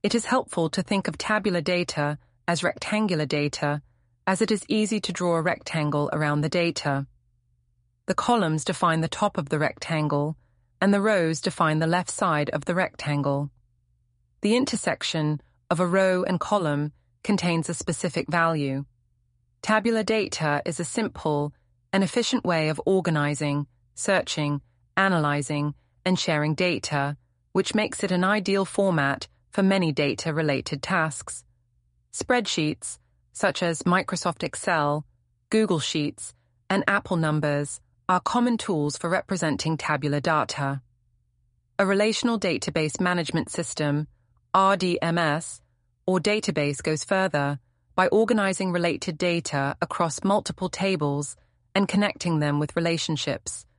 It is helpful to think of tabular data as rectangular data, as it is easy to draw a rectangle around the data. The columns define the top of the rectangle, and the rows define the left side of the rectangle. The intersection of a row and column contains a specific value. Tabular data is a simple and efficient way of organizing, searching, analyzing, and sharing data, which makes it an ideal format for many data-related tasks. Spreadsheets, such as Microsoft Excel, Google Sheets, and Apple Numbers, are common tools for representing tabular data. A relational database management system, RDMS, or database goes further by organizing related data across multiple tables and connecting them with relationships,